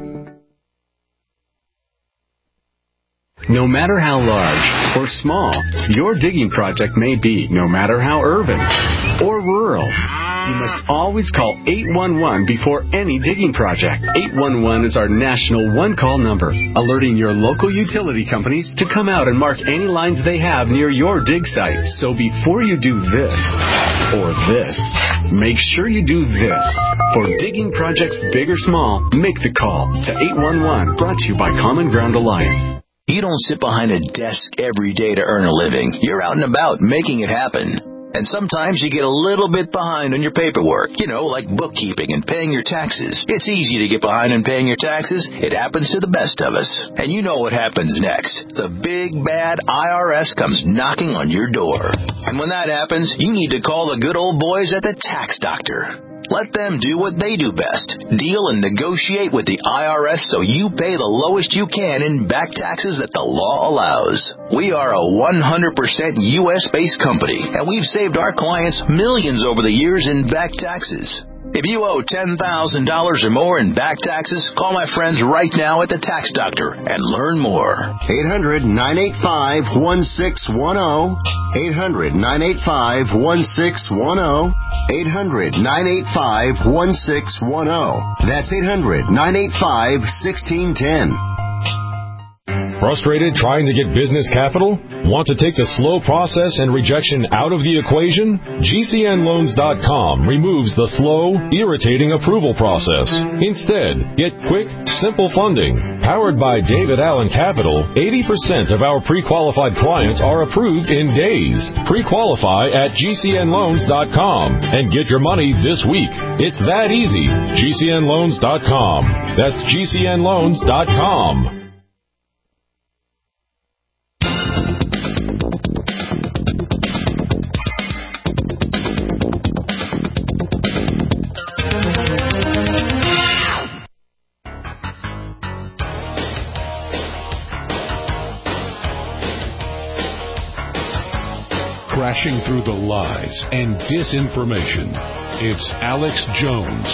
No matter how large or small your digging project may be, no matter how urban or rural, you must always call 811 before any digging project. 811 is our national one-call number, alerting your local utility companies to come out and mark any lines they have near your dig site. So before you do this or this, make sure you do this. For digging projects big or small, make the call to 811, brought to you by Common Ground Alliance. You don't sit behind a desk every day to earn a living. You're out and about making it happen. And sometimes you get a little bit behind on your paperwork, like bookkeeping and paying your taxes. It's easy to get behind on paying your taxes. It happens to the best of us. And you know what happens next. The big, bad IRS comes knocking on your door. And when that happens, you need to call the good old boys at the Tax Doctor. Let them do what they do best. Deal and negotiate with the IRS so you pay the lowest you can in back taxes that the law allows. We are a 100% U.S.-based company, and we've saved our clients millions over the years in back taxes. If you owe $10,000 or more in back taxes, call my friends right now at the Tax Doctor and learn more. 800-985-1610. 800-985-1610. 800-985-1610. That's 800-985-1610. Frustrated trying to get business capital? Want to take the slow process and rejection out of the equation? GCNloans.com removes the slow, irritating approval process. Instead, get quick, simple funding. Powered by David Allen Capital, 80% of our pre-qualified clients are approved in days. Pre-qualify at GCNloans.com and get your money this week. It's that easy. GCNloans.com. That's GCNloans.com. Crashing through the lies and disinformation, it's Alex Jones.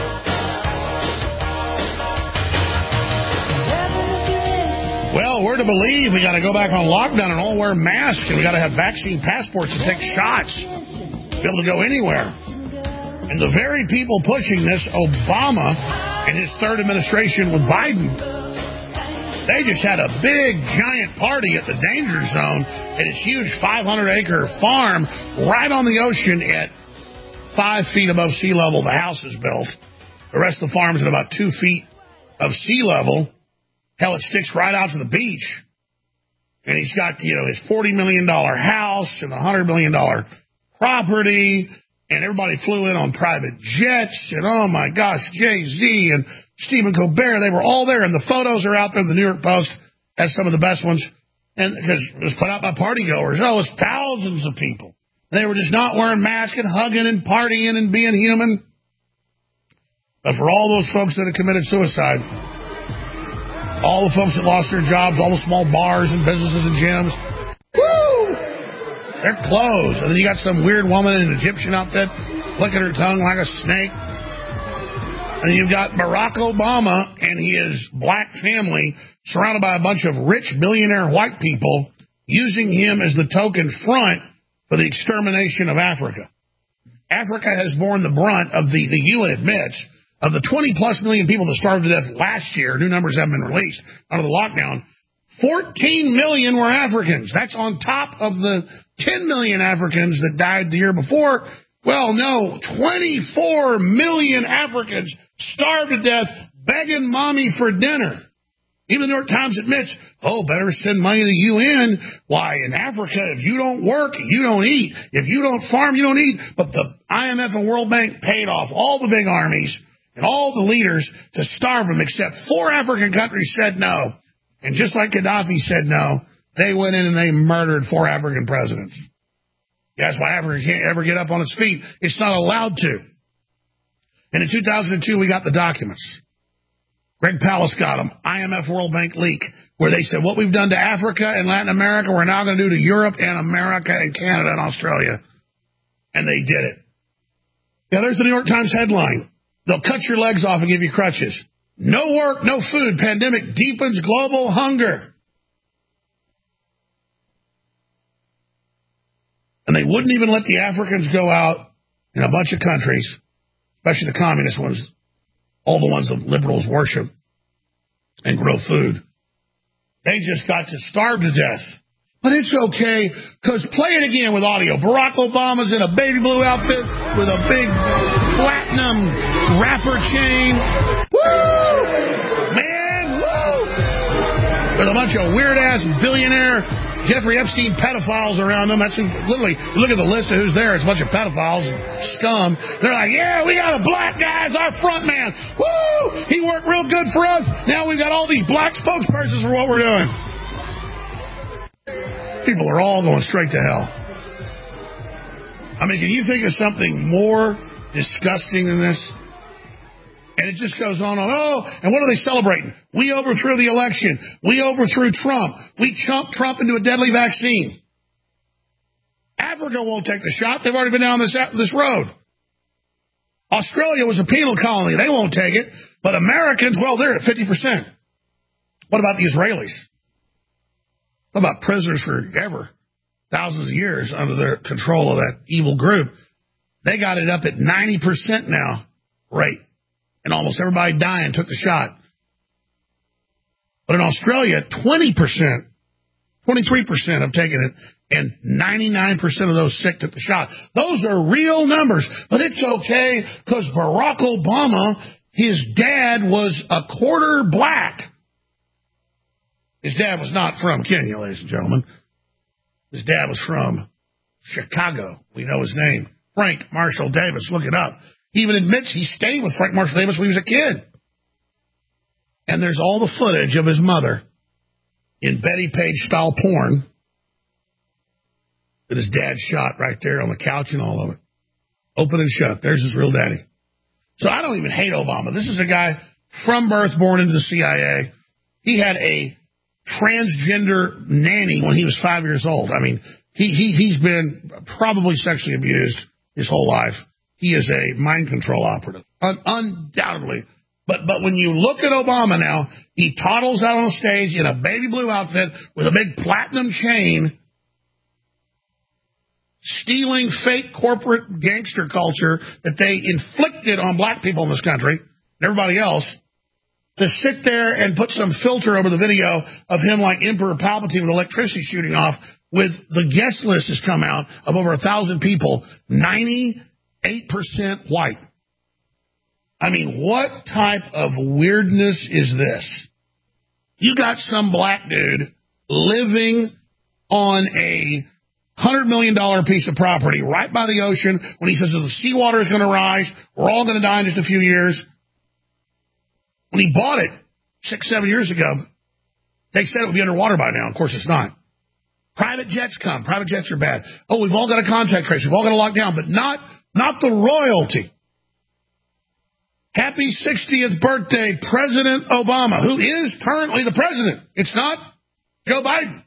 Well, we're to believe we got to go back on lockdown and all wear masks, and we got to have vaccine passports and take shots to be able to go anywhere. And the very people pushing this, Obama and his third administration with Biden, they just had a big, giant party at the danger zone at his huge 500-acre farm right on the ocean at 5 feet above sea level. The house is built. The rest of the farm is at about 2 feet of sea level. Hell, it sticks right out to the beach. And he's got, his $40 million house and the $100 million property. And everybody flew in on private jets. And, oh, my gosh, Jay-Z and Stephen Colbert, they were all there. And the photos are out there. The New York Post has some of the best ones. And because it was put out by partygoers. Oh, it was thousands of people. They were just not wearing masks and hugging and partying and being human. But for all those folks that have committed suicide, all the folks that lost their jobs, all the small bars and businesses and gyms, woo! They're closed. And then you got some weird woman in an Egyptian outfit licking her tongue like a snake. And you've got Barack Obama and his black family surrounded by a bunch of rich billionaire white people using him as the token front for the extermination of Africa. Africa has borne the brunt of the UN admits, of the 20-plus million people that starved to death last year. New numbers haven't been released under the lockdown. 14 million were Africans. That's on top of the 10 million Africans that died the year before. Well, no, 24 million Africans starved to death begging mommy for dinner. Even the New York Times admits, better send money to the UN. Why, in Africa, if you don't work, you don't eat. If you don't farm, you don't eat. But the IMF and World Bank paid off all the big armies and all the leaders to starve them, except 4 African countries said no. And just like Gaddafi said no, they went in and they murdered 4 African presidents. That's why Africa can't ever get up on its feet. It's not allowed to. And in 2002, we got the documents. Greg Palast got them. IMF World Bank leak, where they said what we've done to Africa and Latin America, we're now going to do to Europe and America and Canada and Australia. And they did it. Yeah, there's the New York Times headline. They'll cut your legs off and give you crutches. No work, no food. Pandemic deepens global hunger. And they wouldn't even let the Africans go out in a bunch of countries, especially the communist ones, all the ones the liberals worship, and grow food. They just got to starve to death. But it's okay, because play it again with audio. Barack Obama's in a baby blue outfit with a big platinum wrapper chain. Woo! Man, woo! With a bunch of weird-ass billionaire Jeffrey Epstein pedophiles around them. That's literally, look at the list of who's there. It's a bunch of pedophiles, scum. They're like, yeah, we got a black guy as our front man. Woo! He worked real good for us. Now we've got all these black spokespersons for what we're doing. People are all going straight to hell. I mean, can you think of something more disgusting than this? And it just goes on and on. And what are they celebrating? We overthrew the election. We overthrew Trump. We chumped Trump into a deadly vaccine. Africa won't take the shot. They've already been down this road. Australia was a penal colony. They won't take it. But Americans, well, they're at 50%. What about the Israelis? What about prisoners forever? Thousands of years under their control of that evil group. They got it up at 90% now rate. And almost everybody dying took the shot. But in Australia, 20%, 23% have taken it, and 99% of those sick took the shot. Those are real numbers. But it's okay, because Barack Obama, his dad was a quarter black. His dad was not from Kenya, ladies and gentlemen. His dad was from Chicago. We know his name. Frank Marshall Davis. Look it up. He even admits he stayed with Frank Marshall Davis when he was a kid. And there's all the footage of his mother in Betty Page-style porn that his dad shot right there on the couch and all of it. Open and shut. There's his real daddy. So I don't even hate Obama. This is a guy from birth born into the CIA. He had a transgender nanny when he was 5 years old. I mean, he's been probably sexually abused his whole life. He is a mind control operative, undoubtedly. But when you look at Obama now, he toddles out on stage in a baby blue outfit with a big platinum chain, stealing fake corporate gangster culture that they inflicted on black people in this country and everybody else, to sit there and put some filter over the video of him like Emperor Palpatine with electricity shooting off, with the guest list has come out of over 1,000 people, 98% white. I mean, what type of weirdness is this? You got some black dude living on a $100 million piece of property right by the ocean when he says the seawater is going to rise, we're all going to die in just a few years. When he bought it 6-7 years ago, they said it would be underwater by now. Of course, it's not. Private jets come. Private jets are bad. Oh, we've all got a contact trace. We've all got to lock down, but not the royalty. Happy 60th birthday, President Obama, who is currently the president. It's not Joe Biden.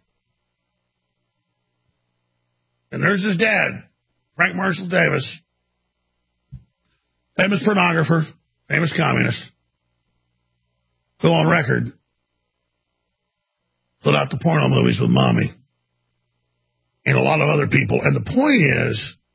And there's his dad, Frank Marshall Davis, famous pornographer, famous communist, who on record put out the porno movies with mommy and a lot of other people. And the point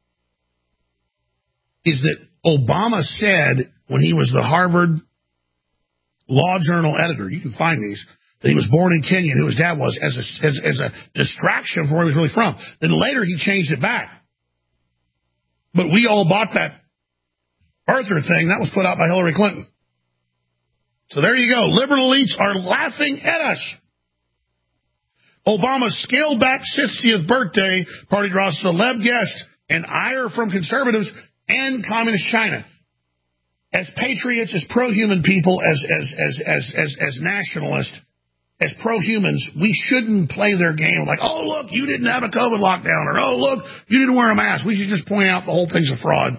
is that Obama said when he was the Harvard Law Journal editor, you can find these, that he was born in Kenya and who his dad was as a distraction from where he was really from. Then later he changed it back. But we all bought that birther thing. That was put out by Hillary Clinton. So there you go. Liberal elites are laughing at us. Obama's scaled-back 60th birthday party draws celeb guests and ire from conservatives and communist China. As patriots, as pro-human people, as nationalists, as pro-humans, we shouldn't play their game like, oh, look, you didn't have a COVID lockdown, or, oh, look, you didn't wear a mask. We should just point out the whole thing's a fraud.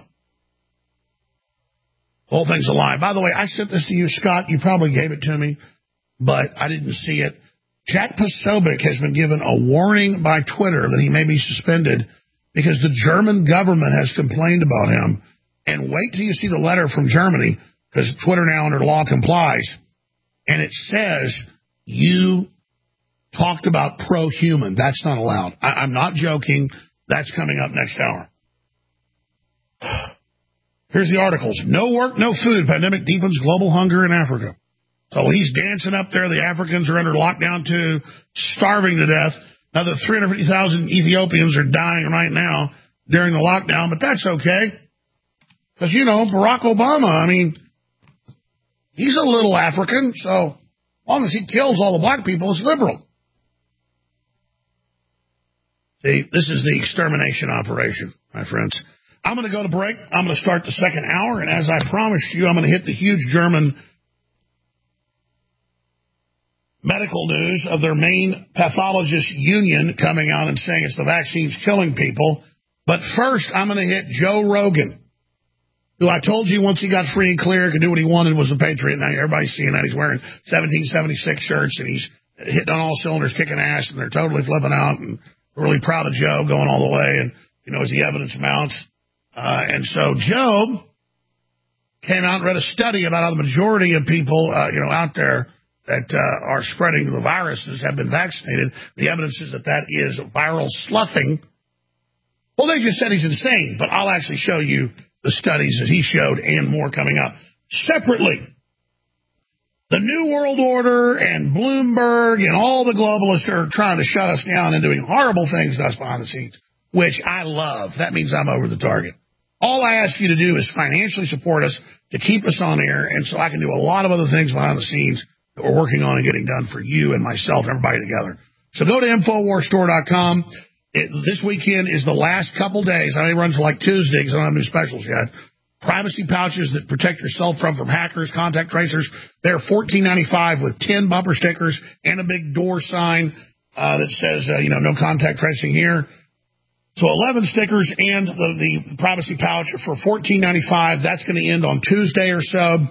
The whole thing's a lie. By the way, I sent this to you, Scott. You probably gave it to me, but I didn't see it. Jack Posobiec has been given a warning by Twitter that he may be suspended because the German government has complained about him. And wait till you see the letter from Germany, because Twitter now under law complies. And it says, you talked about pro-human. That's not allowed. I'm not joking. That's coming up next hour. Here's the articles. No work, no food. Pandemic deepens global hunger in Africa. So he's dancing up there. The Africans are under lockdown too, starving to death. Another 350,000 Ethiopians are dying right now during the lockdown, but that's okay. Because, you know, Barack Obama, I mean, he's a little African, so as long as he kills all the black people, it's liberal. See, this is the extermination operation, my friends. I'm going to go to break. I'm going to start the second hour, and as I promised you, I'm going to hit the huge German medical news of their main pathologist union coming out and saying it's the vaccine's killing people. But first, I'm going to hit Joe Rogan, who I told you once he got free and clear, could do what he wanted, was a patriot. Now everybody's seeing that. He's wearing 1776 shirts, and he's hitting on all cylinders, kicking ass, and they're totally flipping out, and really proud of Joe going all the way, and, you know, as the evidence mounts. And so Joe came out and read a study about how the majority of people, out there that are spreading the viruses have been vaccinated. The evidence is that is viral sloughing. Well, they just said he's insane, but I'll actually show you the studies that he showed and more coming up. Separately, the New World Order and Bloomberg and all the globalists are trying to shut us down and doing horrible things to us behind the scenes, which I love. That means I'm over the target. All I ask you to do is financially support us to keep us on air, and so I can do a lot of other things behind the scenes that we're working on and getting done for you and myself and everybody together. So go to InfoWarsStore.com. This weekend is the last couple days. I know it runs like Tuesday because I don't have new specials yet. Privacy pouches that protect yourself from hackers, contact tracers. They're $14.95 with 10 bumper stickers and a big door sign that says, no contact tracing here. So 11 stickers and the privacy pouch for $14.95. That's going to end on Tuesday or so.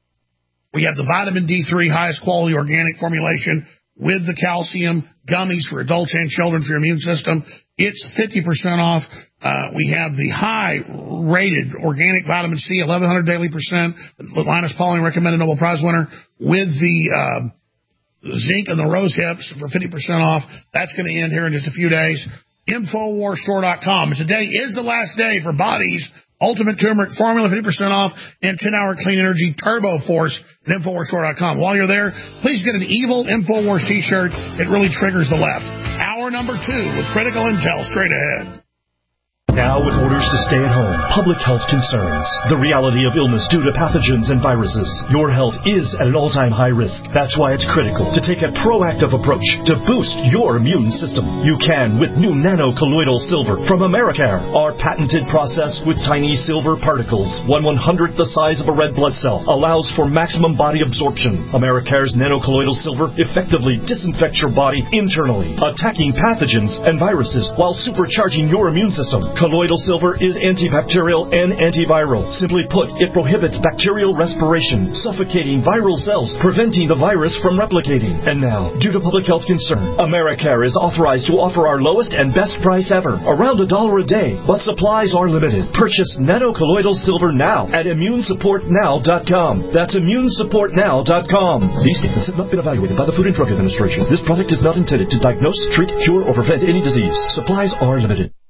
We have the vitamin D3 highest quality organic formulation with the calcium gummies for adults and children for your immune system. It's 50% off. We have the high-rated organic vitamin C, 1,100 daily percent, Linus Pauling recommended Nobel Prize winner, with the zinc and the rose hips for 50% off. That's going to end here in just a few days. InfoWarsStore.com. Today is the last day for Body's Ultimate Turmeric Formula, 50% off, and 10-hour Clean Energy Turbo Force at InfoWarsStore.com. While you're there, please get an evil InfoWars t-shirt. It really triggers the left. Hour number 2 with critical intel straight ahead. Now with orders to stay at home, public health concerns, the reality of illness due to pathogens and viruses, your health is at an all-time high risk. That's why it's critical to take a proactive approach to boost your immune system. You can with new nano-colloidal silver from Americare. Our patented process with tiny silver particles, 1/100th the size of a red blood cell, allows for maximum body absorption. Americare's nano-colloidal silver effectively disinfects your body internally, attacking pathogens and viruses while supercharging your immune system. Colloidal silver is antibacterial and antiviral. Simply put, it prohibits bacterial respiration, suffocating viral cells, preventing the virus from replicating. And now, due to public health concern, Americare is authorized to offer our lowest and best price ever, around $1 a day, but supplies are limited. Purchase nano-colloidal silver now at ImmuneSupportNow.com. That's ImmuneSupportNow.com. These statements have not been evaluated by the Food and Drug Administration. This product is not intended to diagnose, treat, cure, or prevent any disease. Supplies are limited.